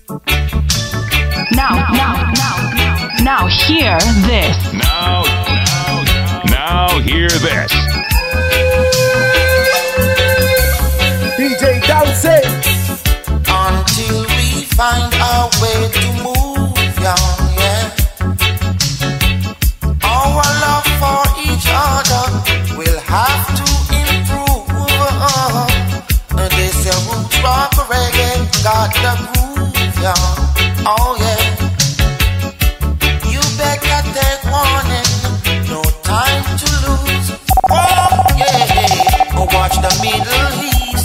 Now hear this. Now hear this. DJ Downsy. Until we find our way to move on, yeah. Our love for each other will have to improve. They say roots rock reggae got the groove, yeah. Oh yeah. You better take warning, no time to lose. Oh yeah. Watch the Middle East.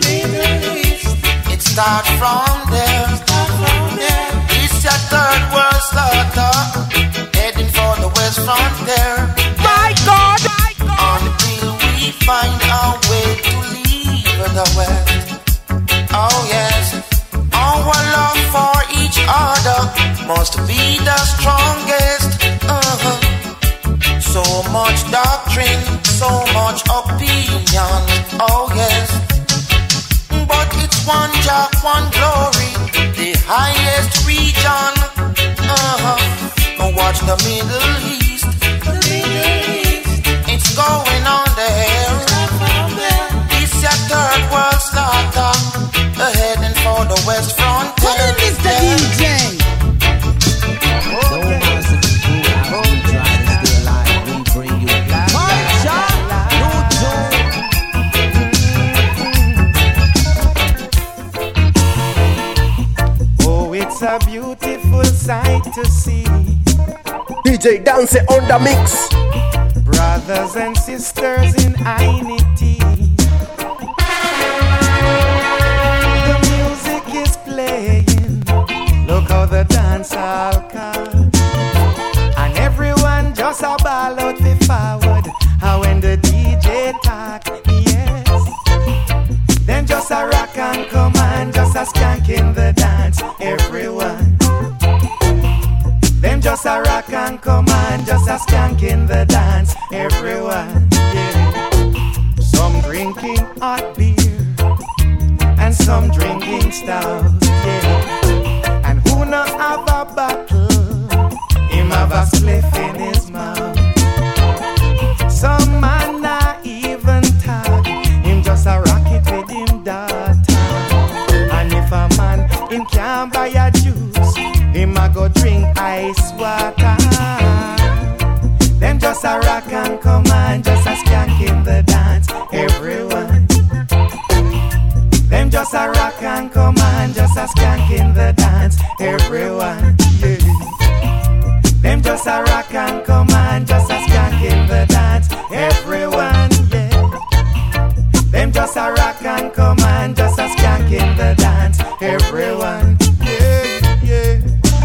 It starts from there. It's your third world slaughter, heading for the West Frontier. My God! Until we find our way to leave the West. Oh yes, our love for each other must be the strongest. So much doctrine, so much opinion. Oh yes, but it's one Jah, one glory, the highest region. Watch the Middle East. It's going on there. It's your third world slaughter, heading for the West Frontier. What is Mr. DJ? Oh, it's a beautiful sight to see. DJ Downsy on the mix. Brothers and sisters in unity. The music is playing. Look how the dance all come. And everyone just a ball out the forward. How when the DJ talk, yes. Then just a rock and come on, just a skank in the dance, everyone. Them just a rock and come on, just a skank in the dance, everyone, yeah. Some drinking hot beer, and some drinking stout, yeah. And who not have a bottle, him have a spliff in his mouth. Some man not even talk, him just a rock it with him daughter. And if a man, him can't buy a juice, him a go drink ice water. Them just a rock and come on, just a skank in the dance, everyone. Them just a rock and come on, just a skank in the dance, everyone, yeah. Them just a rock and come on, just a skank in the dance, everyone, yeah. Them just a rock and come on, just a skank in the dance, everyone, yeah, yeah.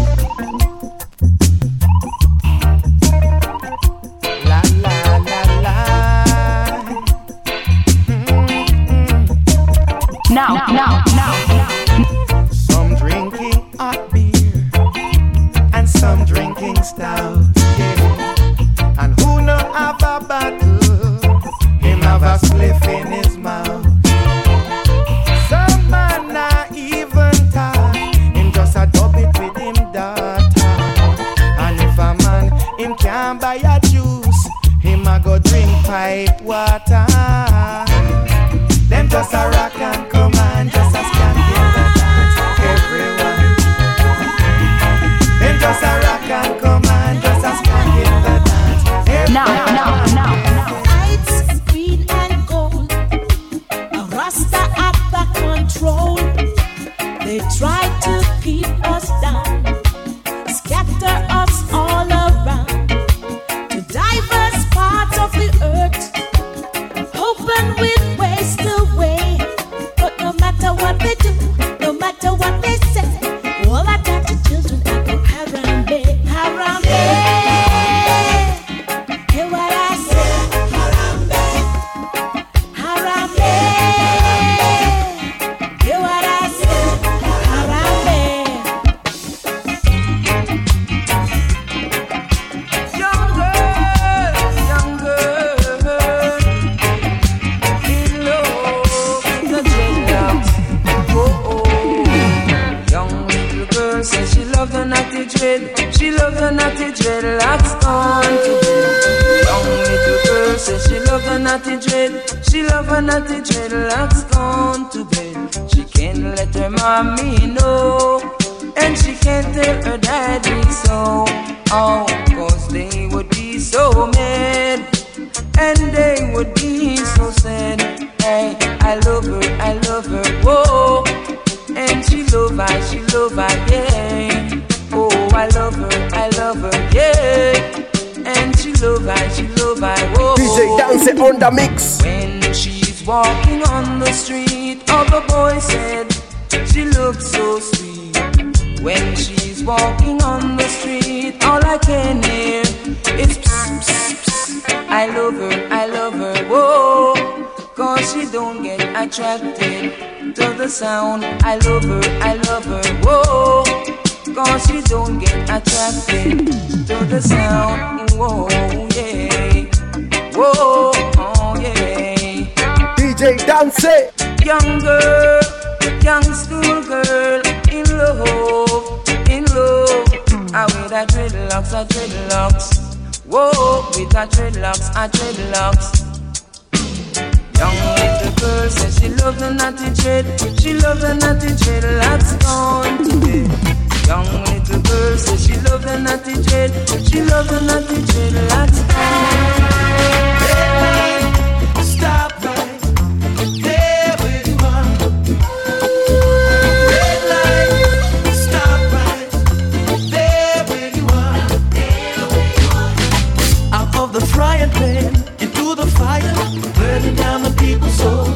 Now. Some drinking hot beer and some drinking stout, yeah. And who no have a bottle, him have a spliff in his mouth. Some man not even talk, him just a dub it with him daughter. And if a man, him can't buy a juice, him a go drink pipe water. Them just a rock and come on, just a skank in the dance, everyone. Them just a rock and come on, just a skank in the dance, everyone. Now. Lights green and gold, a Rasta at the control. They try to keep us down, scatter us all around to diverse parts of the earth, hoping we'd waste away. But no matter what they do, no matter what they say, all I got to children I go Harambe, Harambe. Hear what I say? Harambe, Harambe. Hear what I say? Harambe. naughty dreadlocks gone to bed. Young little girl says she love the naughty dread. She love her naughty dreadlocks gone to bed. She can't let her mommy know, and she can't tell her daddy so. Oh, cause they would be so mad, and they would be so sad. Hey, I love her, whoa. And she love I, yeah. Oh, I love her, yeah. And she love I, whoa. DJ Dance on the mix. When she's walking on the street, other boys said she looks so sweet. When she's walking on the street, all I can hear is psst, psst, psst. I love her, whoa. Cause she don't get attracted to the sound. I love her, whoa. Cause she don't get attracted to the sound. Whoa, yeah. Whoa, oh yeah. DJ Dance. Young girl, young school girl, in love. I with her dreadlocks. Whoa, with her dreadlocks. Young little girl says she love the naughty dread. She love the naughty dreadlocks gone to bed. Young little girl says she love the naughty dread. She love the naughty dreadlocks gone. Stop right there where you are. Red light, stop right there where you are. Out of the frying pan into the fire, burning down the people's souls.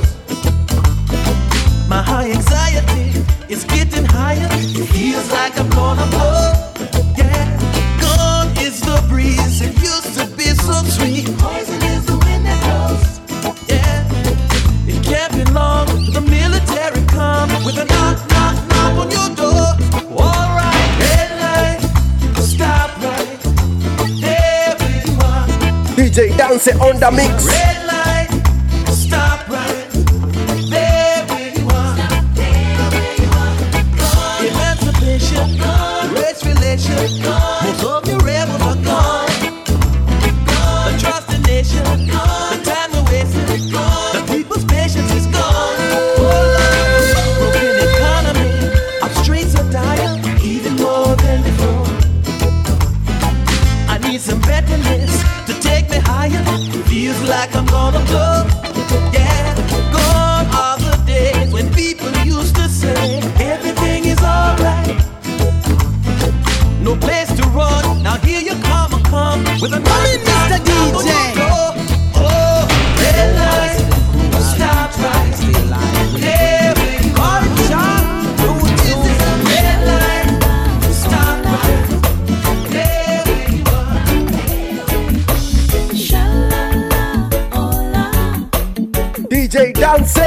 My high anxiety is getting higher. It feels like I'm gonna blow. Yeah, gone is the breeze. It used to be so sweet. Poison is the wind that blows. Yeah, it can't be long till the military come with a knock, knock, knock on your door. All right, red light, stop right there where you are. DJ Dance on the mix. Red light, stop right there where you are. Emancipation, race relation, most of your rebels are gone. The trust in nation, the time we wasted, the people's patience is gone. Broken economy, our streets are dire, even more than before. I need some betterness to take me higher. Feels like I'm gonna blow. Yeah, gone are the days when people used to say everything is alright. No place to run. Now here you come with a Mr. DJ. Oh, red light, stop right there where you are. Red light, stop right there where you are. DJ Dance.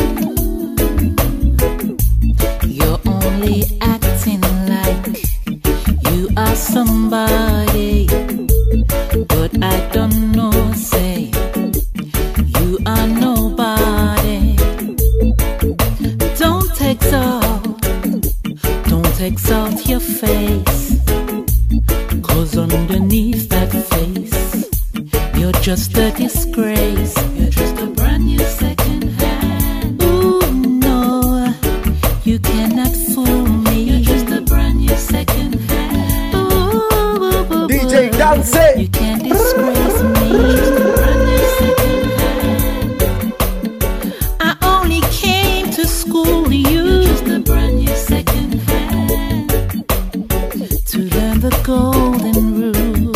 You're only acting like you are somebody, but I don't know, say you are nobody. Don't exalt your face, 'cause underneath that face you're just a disgrace. You're just a brand new second hand. Ooh, no, you cannot fool me. You're just a brand new second hand. Ooh, DJ Dance. you can't disgrace me. Just a brand new second hand. I only came to school you. You're just a brand new second hand. To learn the golden rule.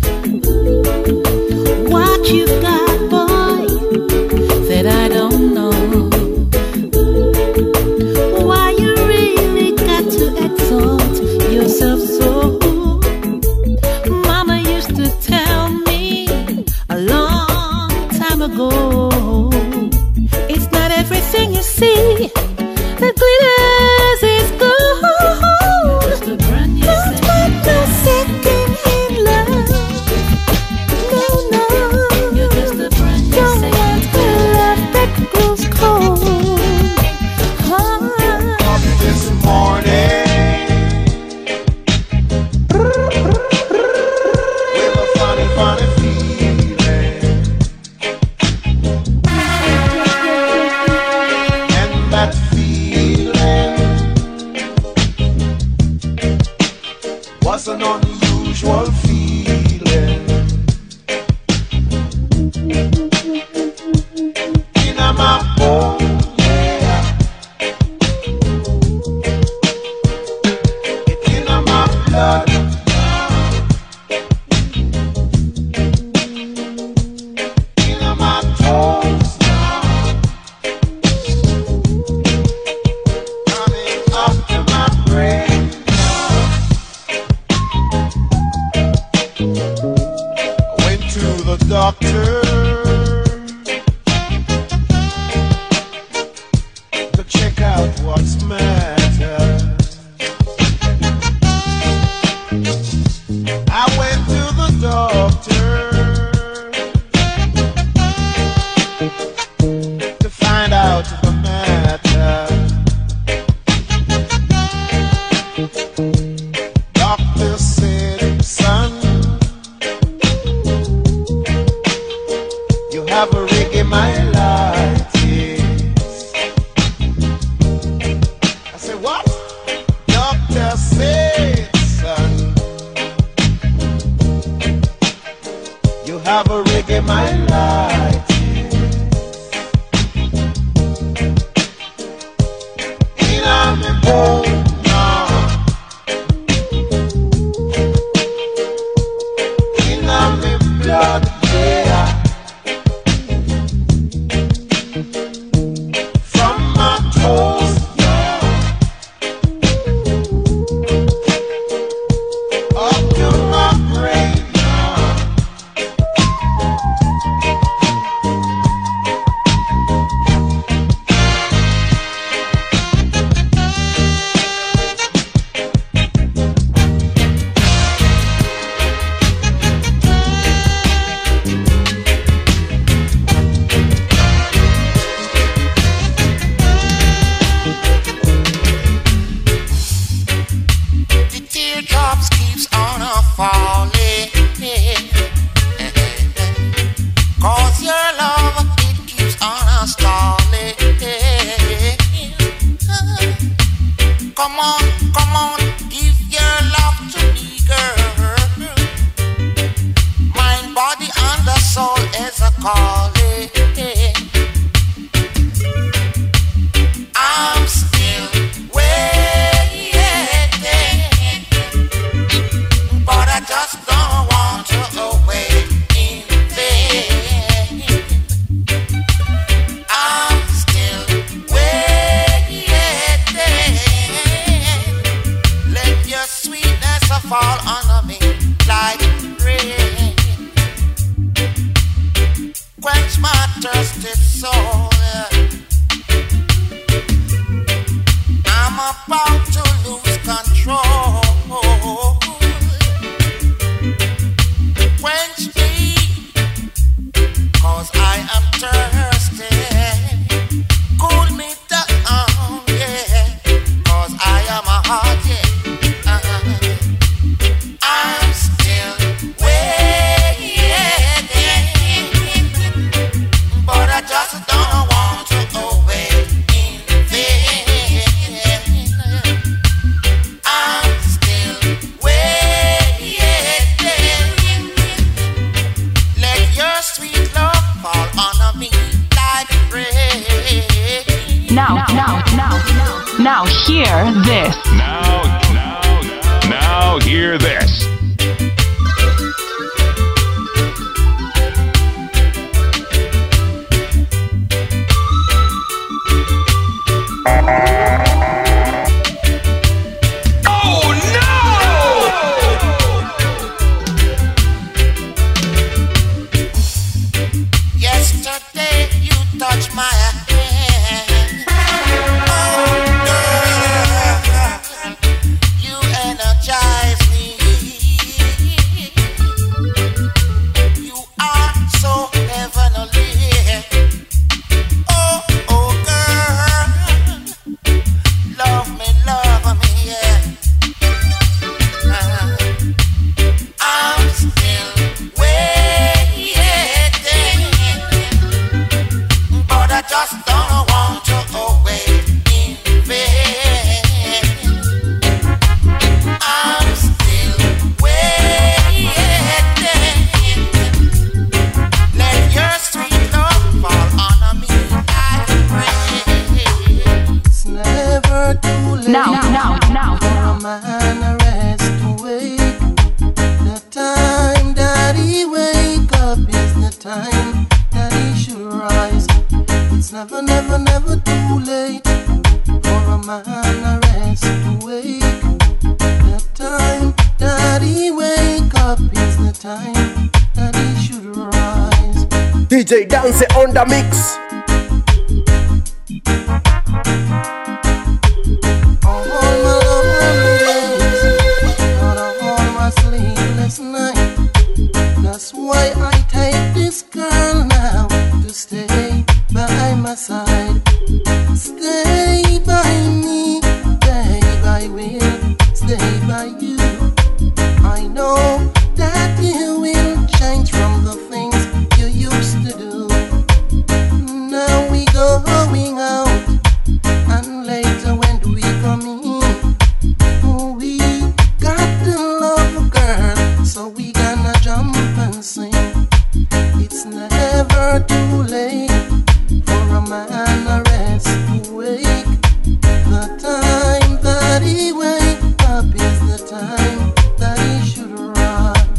What you've got, boy, that I don't know. Why you really got to exalt yourself so? Mama used to tell just an unusual feeling. In my bone, yeah. It's in my blood. In my toes. Coming up to my brain. I went to the doctor to check out what's matter. I went to the doctor to find out the matter. Doctor said, son, you have a reggae myelitis. I said, what? Doctor said, son, you have a reggae myelitis. In my bone now. In my blood, yeah. From my toes, yeah, up to my brain, yeah. The teardrops keeps on a falling. 'Cause your love, it keeps on a stalling. Come on, give your love to me, girl. Mind, body, and the soul is a calling. I'm still waiting, but I just don't want to wait in vain. I'm still waiting. Let your sweetness fall on me like rain. Quench my thirsty soul. I'm about to lose control. Quench me, 'cause I am thirsty. Cool me down, yeah, 'cause I am a heart, yeah. I'm still waiting, but I just don't want to wait in vain. I'm still waiting. Let your sweet love fall on me like rain. Now hear this. Now hear this. Yesterday you touched my hand. Oh, girl, you energize me. You are so heavenly. Oh, girl, man a rest to wake. The time that he wake up is the time that he should rise. It's never, never, never too late for a man a rest to wake. The time that he wake up is the time that he should rise. DJ Dance on the mix. All my lonely days, not all my sleepless nights. That's why I take this girl now to stay by my side. Stay by me, babe, I will stay by you. I know that you will change from the things you used to do. Now we going out, and later when do we come in? We got to love a girl, so we gonna jump and sing. It's never too late for a man a rest to wake. The time that he wake up is the time that he should rise.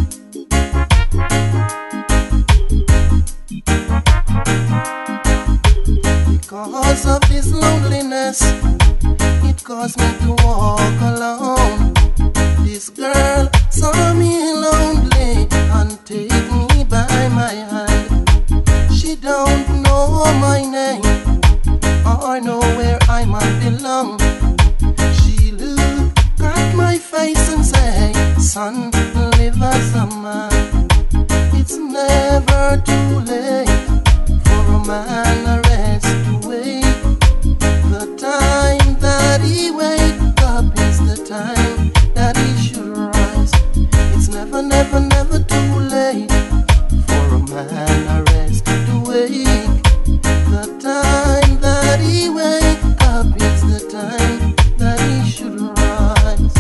Because of this loneliness, it caused me to walk alone. This girl saw me lonely and take me by my hand. She don't know my name or know where I might belong. She look at my face and say, son, live as a man. It's never too late for a man a rest to wake. The time that he wake up is the time that he should rise. It's never, never, never too late for a man a rest to wake. The time that he wake up is the time that he should rise.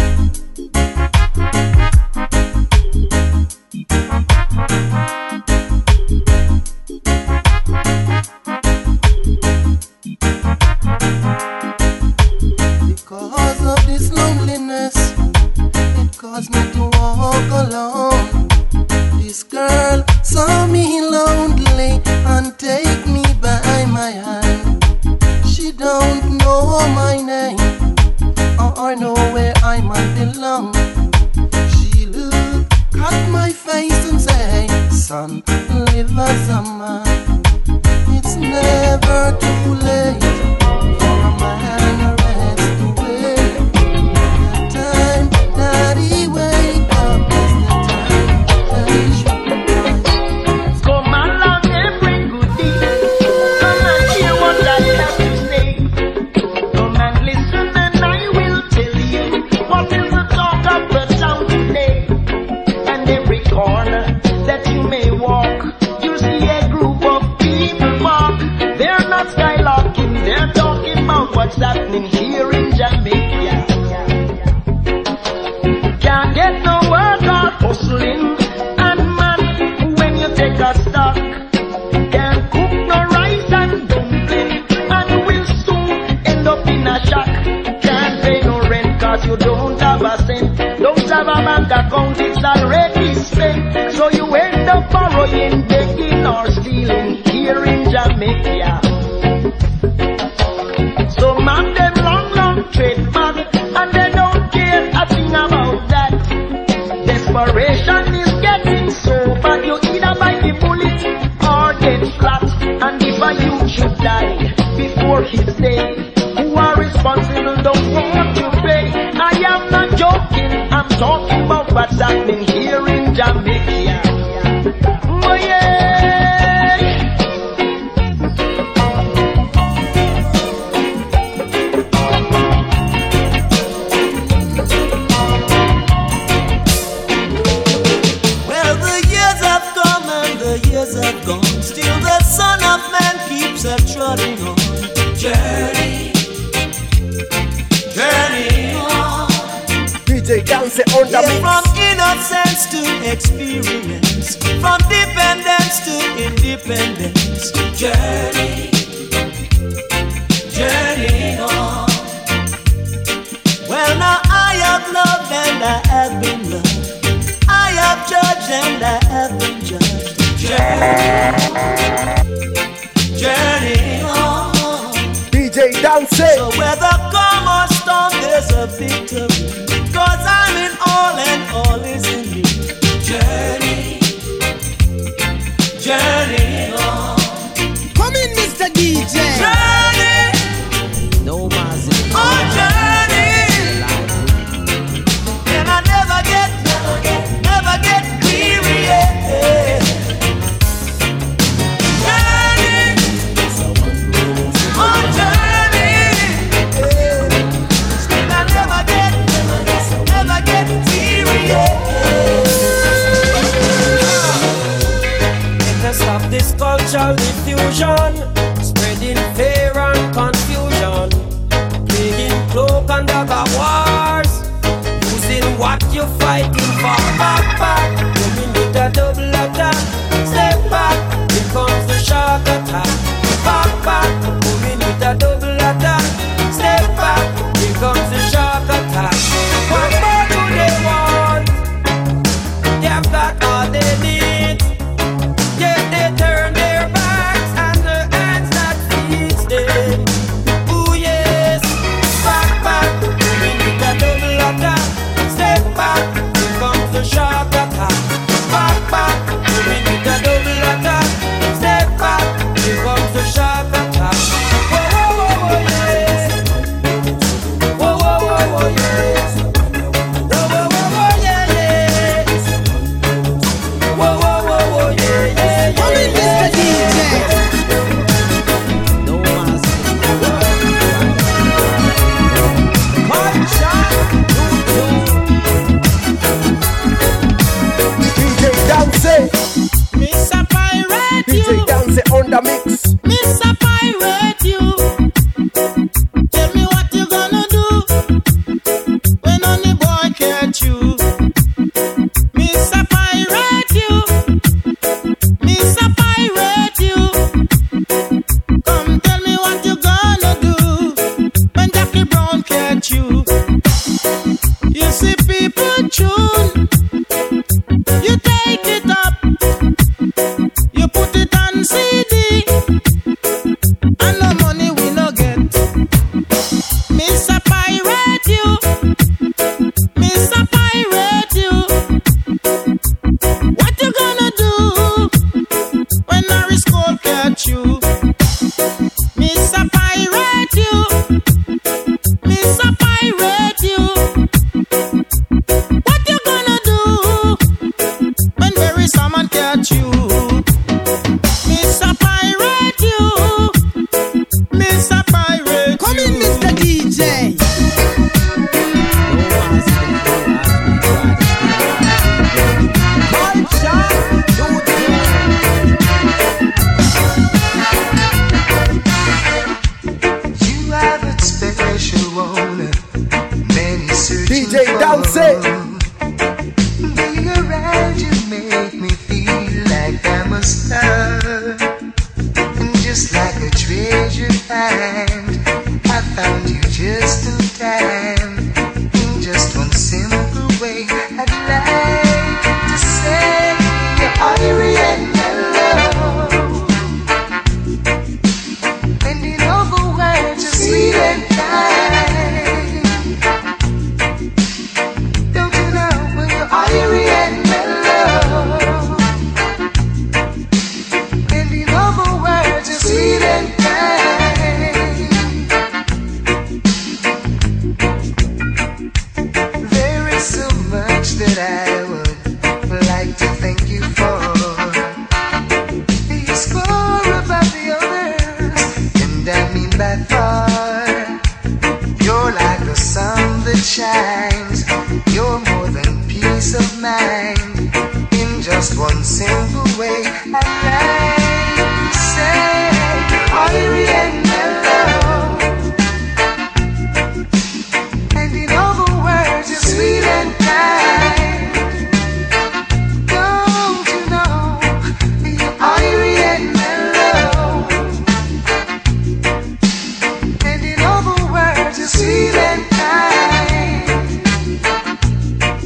Because of this loneliness, it caused me to walk alone. This girl saw me lonely and take me by my hand. She don't know my name or know where I might belong. She look at my face and say, son, live as a man. It's never too late for a man a rest to wake. The time that he wake up is the time that he should rise. Come along and bring good deeds. Come and hear what I have to say. Come and listen and I will tell you what is the talk of the town today. And every corner that you may walk, you see a group of people walk. They're not skylarking, they're talking about what's happening here in Jamaica. Can't get no work or hustling, and man, when you take a stock, can't cook no rice and dumpling, and will soon end up in a shack. Can't pay no rent cause you don't have a cent, don't have a bank account, it's already spent. So you end up borrowing, begging or stealing here in Jamaica. So man, them long trade man, and they don't care a thing about that. Desperation is getting so bad, you either bite the bullet or get flat. And if a youth should die before his day, who are responsible don't want to pay. I am not joking, I'm talking about what's happening here in Jamaica. Oh yeah. Well, the years have come and the years have gone. Still the Son of Man keeps a trotting on. Journey, journey on. DJ Dance on the mix. From innocence to experience, from dependence to independence. Journey, journey on. Well, now I and I have been loved. I have judged and I have been judged. Journey on. DJ Dance. So whether calm or storm, there's a victory. 'Cause I'm in all and all is in me. Journey on. Come in, Mr. DJ. Journey. No mercy. Oh, journey. And I never get weary. Yeah. Journey. Oh, journey. Yeah. And I never get weary. Yeah. Stop this cultural diffusion, spreading fear and confusion, playing cloak and dagger wars, using what you're fighting for. Back, moving with a double attack. Step back, here comes the shark attack. Back, moving with a double attack. Step back, here comes the shark attack. What more do they want? They've got all they need. They turn their backs and the hands that feeds them. Ooh yes, back, we need a double attack. Step back, here comes the shark attack. Back, we need a double attack. Step back, here comes the shark attack. Whoa, yes. Whoa, yes. Whoa, yeah, yes. Whoa, yeah, yeah. Come in, Mr. DJ. No mercy. DJ Dance. Mr. Pirate, DJ you. Dance on the mix. Mr. Pirate, you. Tell me what you gonna do when only boy catch you. Mr. Pirate, you. Mr. Pirate, you. Come tell me what you gonna do when Jackie Brown catch you. You see people tune. You take it up. You put it on CD. And no money we no get. Mr. Pirate, you. Mr. Pirate, you. What you gonna do when Harris Cole catch you? Mr. Pirate, you. Mr. Pirate, you. What you gonna do when Barry Salmon catch you? Mr. Pirate, you. Mr. Pirate, come in, Mr. DJ. You have a special one, many searching DJ Dance. Being around you make me feel like I'm a star. And just like a treasure find, I found you just in time. In just one simple way, I'd like to say you're irie and mellow. And in other words, you're sweet and kind. Don't you know when you're irie and mellow? And in other words, you're sweet and kind. There is so much that I would like to thank you for. You score above the others, and I mean by far. You're like the sun that shines. You're more than peace of mind. In just one simple way, I like to say, irie and mellow. And in other words, you're sweet and kind. Don't you know you're irie and mellow? And in other words, you're sweet and kind.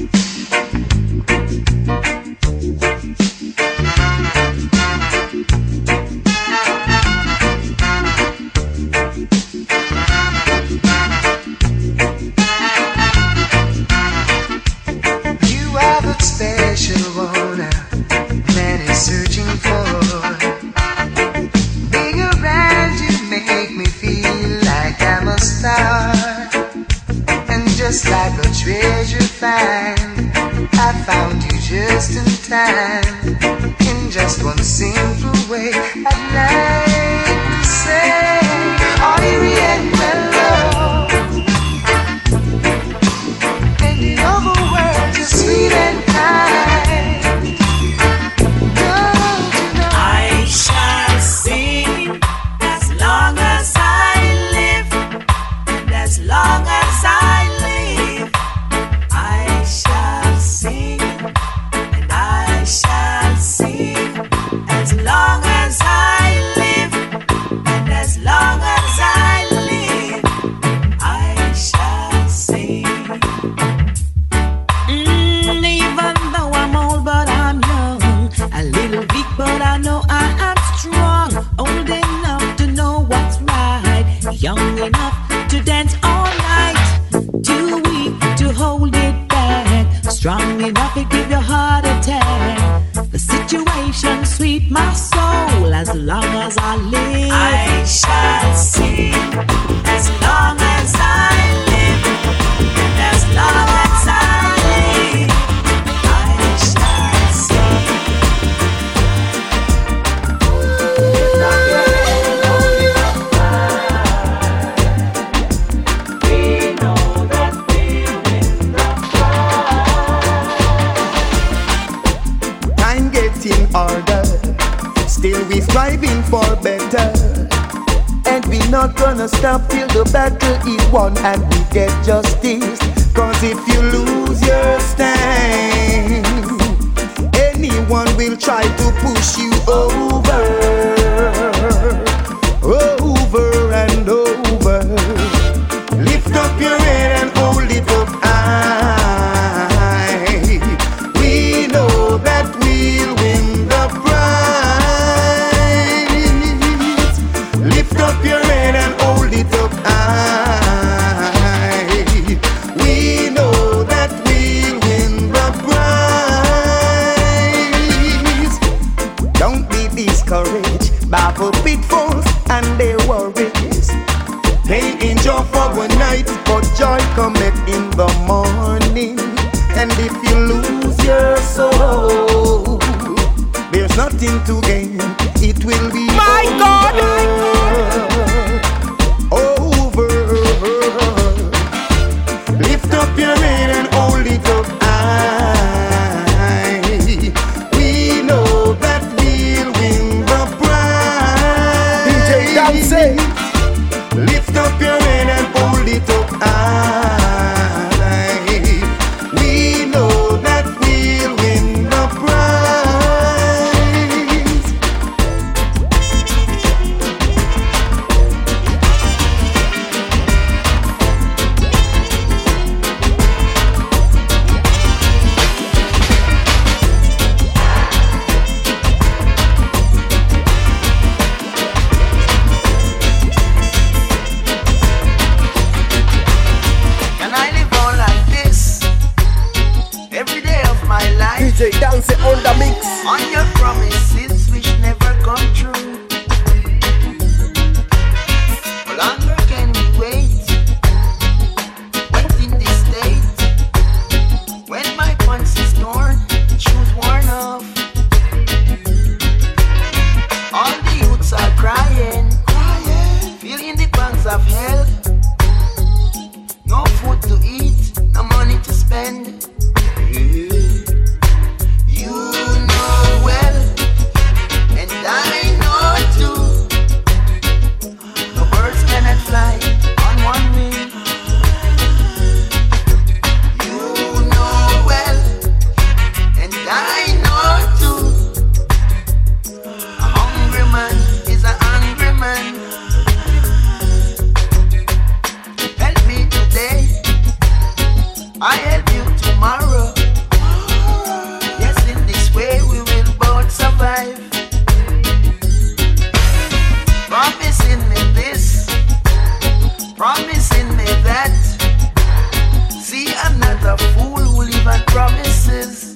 the treasure find. I found you just in time, in just one simple way. I'd like to say, Irie and mellow, and in other words, you're sweet and kind. Don't you know? I shall sing as long as I live, and as long as I live, I shall sing, and I shall sing as long as I live, and as long as I live, I shall sing. Even though I'm old, but I'm young, a little weak, but I know I am strong, old enough to know what's right, young enough to dance all night, too weak to hold it back, strong enough to give your heart attack. The situation sweet my soul as long as I live. I shall sing as long as I live, and as long as I live, I shall sing. We know that we'll win the fight. Time gets in order, still we striving for better, and we not gonna stop till the battle is won and we get justice. Cause if you lose your stand, anyone will try to push you over, over and over. Lift up your head and hold it up high. We know that we'll win the prize. Lift up your head and hold it up high. We know that we'll win the prize. Don't be discouraged by the pitfalls and their worries. Pain endure for one night, but joy cometh in the morning. And if you lose your soul, there's nothing to gain. It will be My God! over. Lift up your head and hold it up high. We know that we'll win the prize. DJ Dance. Lift up your head and hold it up high. We know that we'll win the prize. Can I live on like this every day of my life? DJ Dance on the mix. On your promises which never come true. How longer can we wait? Wait in this state. When my pants is torn, shoes worn off. All the youths are crying, feeling the pangs of hell. No food to eat, no money to spend. You know well, and I know too. No birds cannot fly on one wing. You know well, and I know too. A hungry man is a hungry man. Help me today, I help you tomorrow. Yes, in this way we will both survive. Promising me this, promising me that. See, I'm not a fool who live on promises.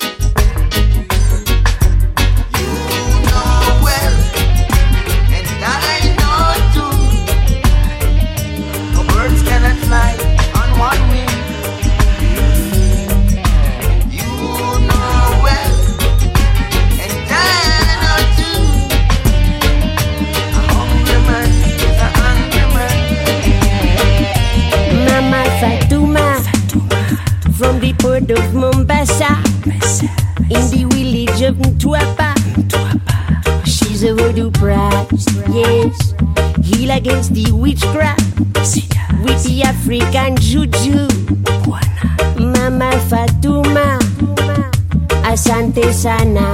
You know well, and I know too. No birds cannot fly on one wing. Yes, heal against the witchcraft with the African juju. Mama Fatuma, asante sana.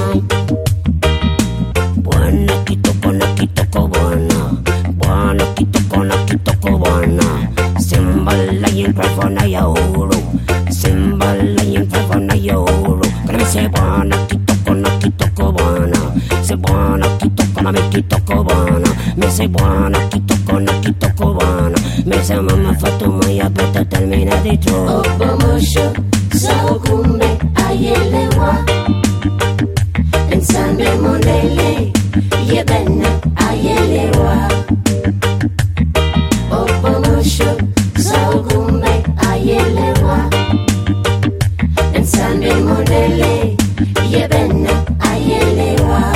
Bwana kitoko bwana. Bwana kitoko bwana. Simbala yin pravana yauru. Simbala yin pravana yauru. Kana se bwana kitoko bwana. Se bwana kitoko mami kitoko bwana. Me se bwana kitoko bwana. Me se mama Fatuma ya better tell me na the truth. Obomosho Saukumbe ayelewa Nsande mondele Yebena ayelewa Obomosho Saukumbe ayelewa Nsande mondele Yebena ayelewa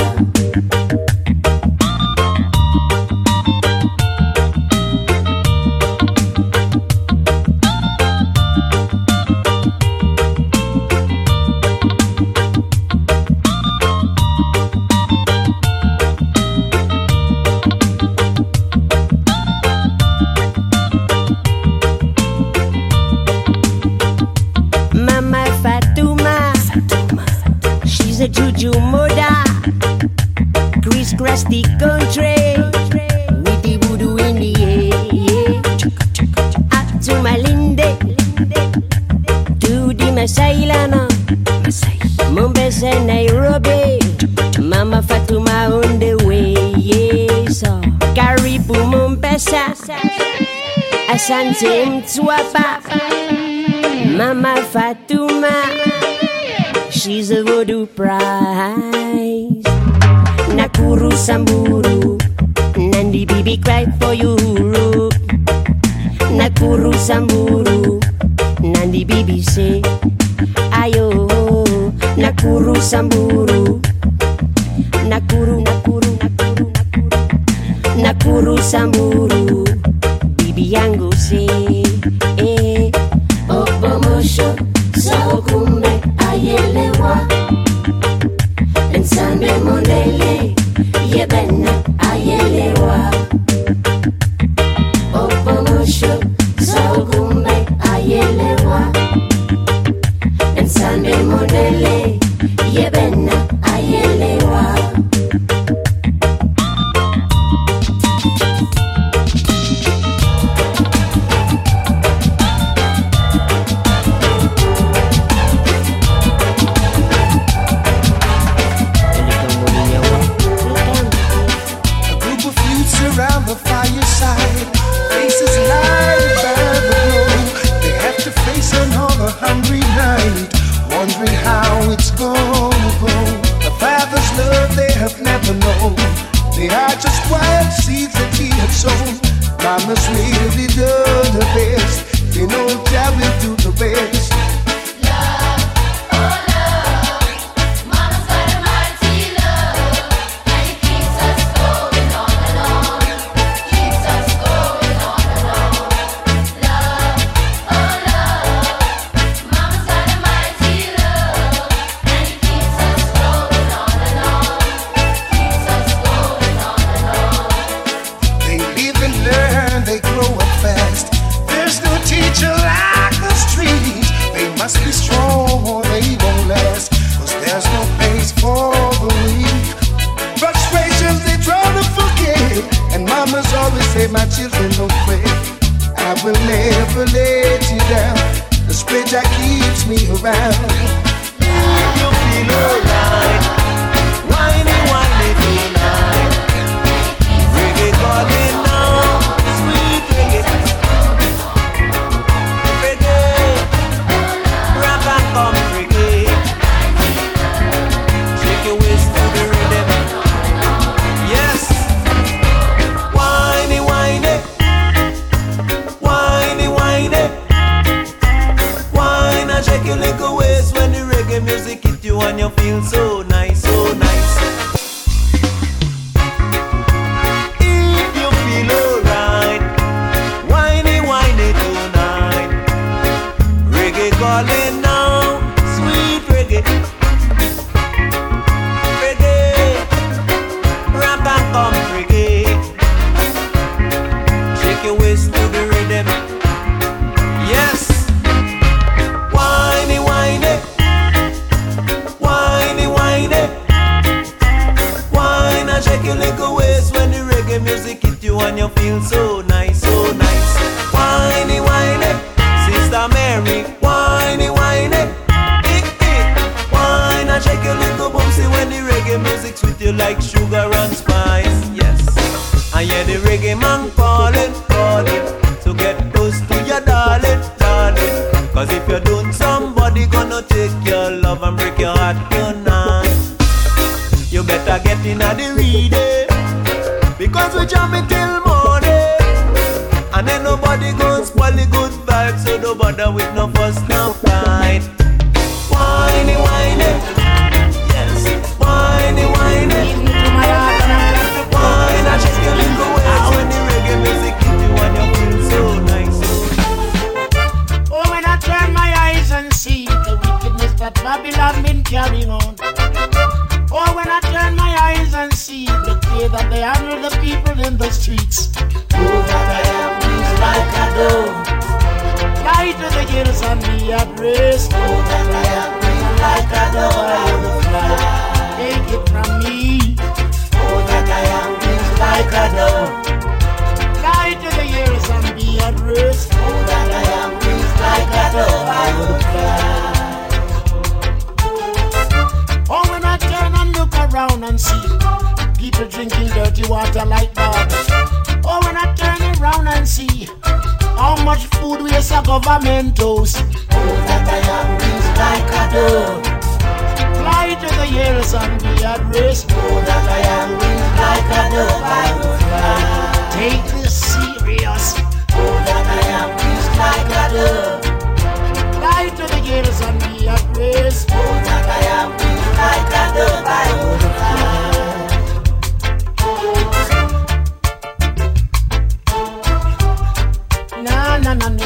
Juju Moda, crisscross the country with the voodoo in the air. Up to Malinde, to the Masailana, Mombasa, Nairobi, Mama Fatuma on the way. Yes, Karibu Mombasa, Asante Mtwapa, Mama Fatuma. She's a voodoo prize. Nakuru Samburu, Nandi Bibi cried for you. Nakuru Samburu, Nandi Bibi say, ayo. Nakuru Samburu, Nakuru Samburu, Bibi yangu say, eh. Obomosho Saukumbe ayelewa Nsande mondele Yebena ayelewa Obomosho Saukumbe ayelewa Nsande mondele Yebena ayelewa They are just wild seeds that he had sown. Mama's really done the best. You know that will do the best. Love, oh love, Mama's got a mighty love, and it keeps us going on and on. Keeps us going on and on. Love, oh love, Mama's got a mighty love, and it keeps us going on and on. Keeps us going on and on. They live and learn, they grow up fast. There's no teacher like the street. They must be strong or they won't last, 'cause there's no place for the weak. Frustrations they try to forget, and mamas always say, my children don't fret. I will never let you down. The spirit that keeps me around. If you feel alright, whiny tonight. Reggae calling now, sweet reggae. Reggae, rock and come reggae. Shake your waist to the rhythm. Yes. Whiny, whiny. Whiny, whiny. Whine and shake your little waist when the reggae music hit you and you feel so nice, so nice. If you feel alright, whiny, whiny tonight. Reggae calling now, sweet reggae. Reggae, rock and come reggae. like sugar and spice, yes. I hear the reggae man calling, calling. So get close to your darling, darling. Cause if you don't, somebody gonna take your love and break your heart tonight. You better get in at the reading, because we jamming till morning. And then nobody gonna spoil the good vibes, so don't bother with no fuss, no fight. Whiny, whiny, yes, whiny, whiny. Whine and shake your little waist when the reggae music hit you and you feel so nice. Oh, when I turn my eyes and see the wickedness that Babylon been carrying on. Oh, when I turn my eyes and see the way that they handle the people in the streets. Oh, that I am wings like a dove. Fly to the hills and be at rest. Oh, that I am wings like a dove. I will fly. Take it from me. Oh, that I am wings like a dove. Fly to the hills and be at rest. Oh, that I am wings like a dove. I will fly. Oh, when I turn and look around and see people drinking dirty water like that. Oh, when I turn around and see how much food waste a government owes. Oh, that I am wings like a dove. Fly to the hills and be at rest. Oh, that I am wings like a dove. I will fly. Take this serious. Oh, that I am wings like a dove. Fly to the hills and be at rest. Oh, that I am wings like a dove. I will fly. Na na na na.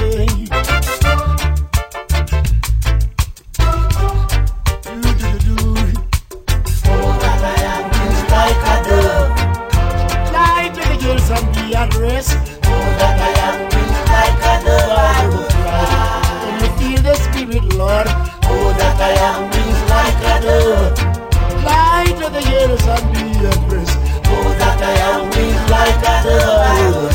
And be at rest. Oh, that I am wings like a dove, I will fly. When you feel the spirit, Lord. Oh, that I am wings like a dove. Fly to the hills and be at rest. Oh, that I am wings like a dove, I will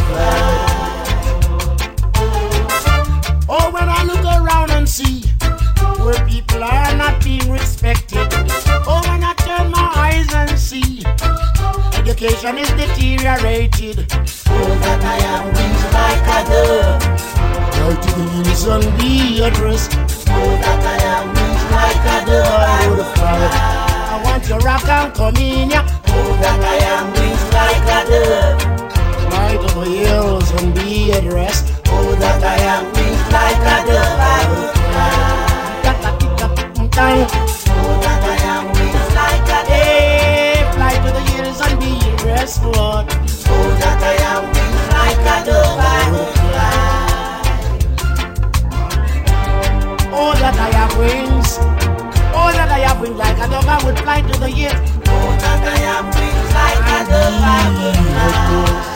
fly. Oh, when I look around and see where people are not being respected. Oh, when I turn my eyes and see education is deteriorated. Oh, that I am wings like a dove. Fly to the hills and be at rest. Oh, that I am wings like a dove. I will fly. I want your rock and come in ya. Oh, that I am wings like a dove. Fly to the hills and be at rest. Oh, that I am wings like a dove. I will fly. Oh, that I am wings like a dove. Fly to the hills and be at rest, Lord. Oh, that I am wings like a dove. I will fly. Oh, that I have wings. Oh, that I have wings like a dove. I would fly to the hills. Oh, that I have wings like a dove. I will fly.